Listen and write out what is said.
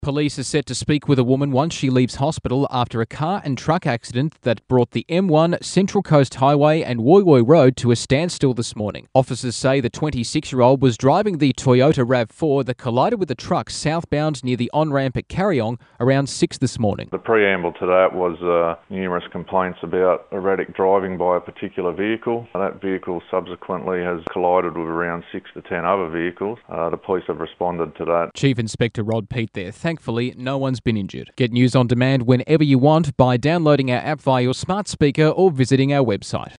Police are set to speak with a woman once she leaves hospital after a car and truck accident that brought the M1, Central Coast Highway and Woy Woy Road to a standstill this morning. Officers say the 26-year-old was driving the Toyota RAV4 that collided with a truck southbound near the on-ramp at Carryong around 6 this morning. The preamble to that was numerous complaints about erratic driving by a particular vehicle. That vehicle subsequently has collided with around 6 to 10 other vehicles. The police have responded to that. Chief Inspector Rod Peat there. Thankfully, no one's been injured. Get news on demand whenever you want by downloading our app via your smart speaker or visiting our website.